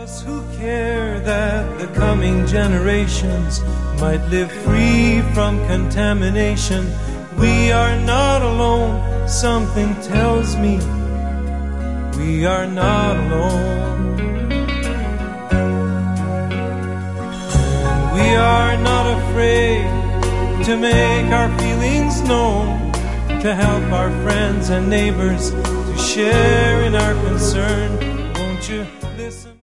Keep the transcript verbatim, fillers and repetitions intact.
us who care that the coming generations might live free from contamination. We are not alone, something tells me we are not alone. And we are not afraid to make our feelings known, to help our friends and neighbors, to share in our concern. Won't you listen?